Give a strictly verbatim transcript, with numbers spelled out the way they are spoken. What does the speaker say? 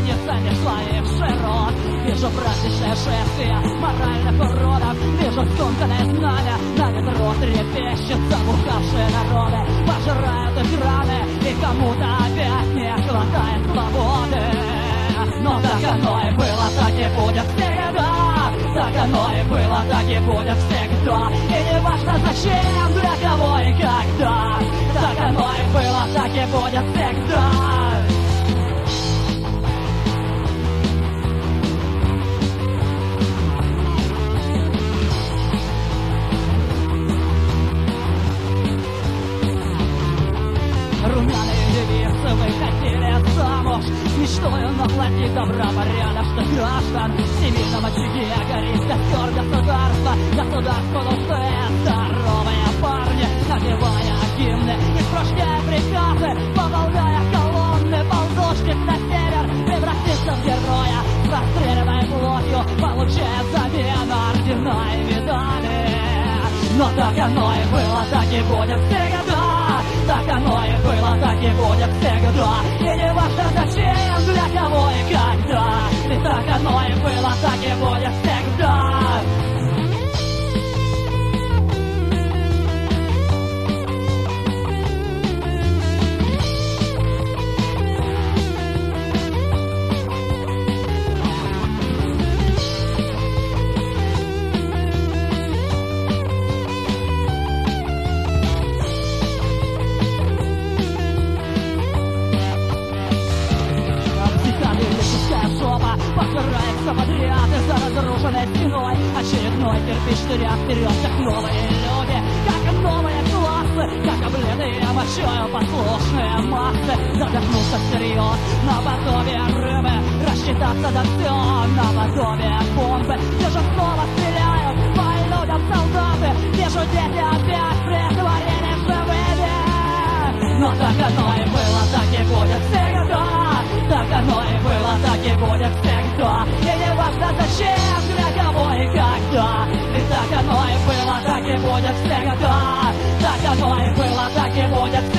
ценишь своих широт. Вижу праздничное шествие моральных уродов, вижу скомканное знамя, на метро трепещет забухавшие народы, пожирают экраны, и кому-то опять не хватает свободы. Но так оно и было, так и будет всегда. Так оно и было, так и будет всегда. И не важно зачем, для кого и когда. Так оно и было, так и будет всегда. Румяные девицы выходили замуж, мечтою наплатить добра порядочных граждан. В семейном очаге горит костер государства. Государство нужны здоровые парни, напевая гимны, испражняя приказы, пополняя колонны. Ползущих на север превратится в героя, с расстрелянной плотью получая взамен ордена и медали. Но так оно и было, так и будет всегда. Так оно и было, так и будет всегда. И не важно зачем, для кого и когда. И так оно и было, так и будет всегда. Пожирается подряд из-за разрушенной стеной. Очередной кирпичный ряд вперед, как новые люди, как новые классы, как облитые мочою послушные массы. Задохнуться всерьез наподобие рыбы, рассчитаться за все наподобие бомбы. Где же снова стреляют по людям солдаты, где же дети опять притворились живыми. Но так оно и было, так и будет всегда. Так оно и было, так и будет всегда. И не важно зачем, для кого и когда. И так оно и было, так и будет всегда. Так оно и было, так и будет всегда.